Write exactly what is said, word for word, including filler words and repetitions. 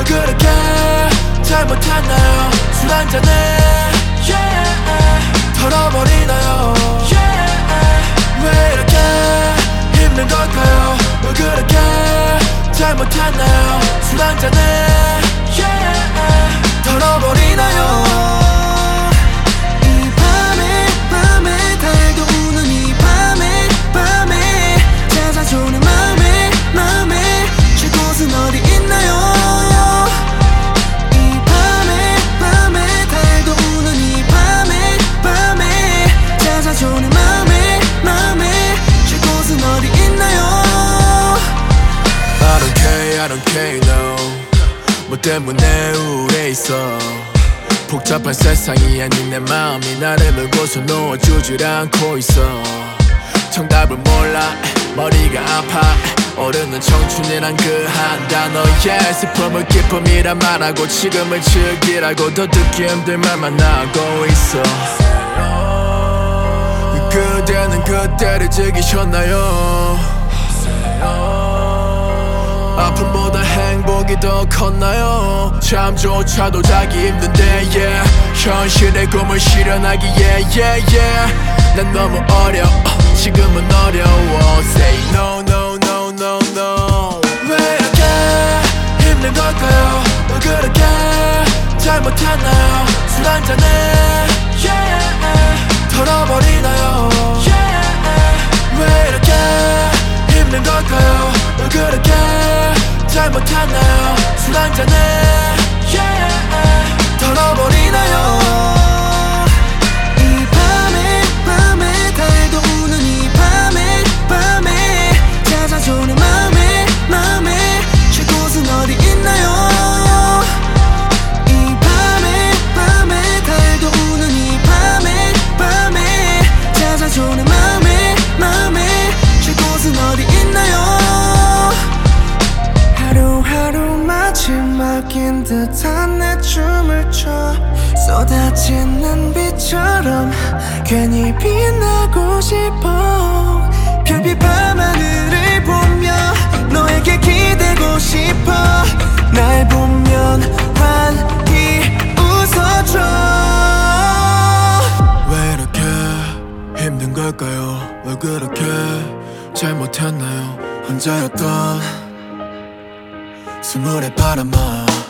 왜 그렇게 잘못했나요? 술 한잔에 yeah. 털어버리나요? yeah. 왜 이렇게 힘든 걸까요? 왜 그렇게 잘못했나요? 술 한잔에 yeah. 털어버리나요? I don't care, no. 뭐 때문에 우울해 있어. 복잡한 세상이 아닌 내 마음이 나를 물고서 놓아주질 않고 있어. 정답을 몰라 머리가 아파 오르는 청춘이란 그 한 단어에 슬픔을 기쁨이라 말하고 지금을 즐기라고 더 듣기 힘들 말만 하고 있어. 그대는 그때를 즐기셨나요? 아픔보다 행복이 더 컸나요? 잠조차도 자기 힘든데 yeah. 현실의 꿈을 실현하기에 yeah, yeah. 난 너무 어려 지금은 어려워 Say no no no no no. 왜 이렇게 힘든 걸까요? 왜 그렇게 잘못했나요? 술 한잔에 yeah. 털어버리나요? yeah. 왜 이렇게 힘든 걸까요? 왜 그렇게 잘못했나요? 술 한잔에 yeah. 털어버리나요? 이 밤에 밤에 달도 우는 이 밤에 밤에 찾아오는 맘에 맘에 쉴 곳은 어디 있나요? 이 밤에 밤에 달도 우는 이 밤에 밤에 찾아오는 맘에 맘에 쉴 곳은 어디 있나요? 하루하루 마지막인 듯한 내 춤을 춰 쏟아지는 빛처럼 괜히 빛나고 싶어. 별빛 밤하늘을 보며 너에게 기대고 싶어. 날 보면 환히 웃어줘. 왜 이렇게 힘든 걸까요? 왜 그렇게 잘못했나요? 혼자였던 스물의 바람아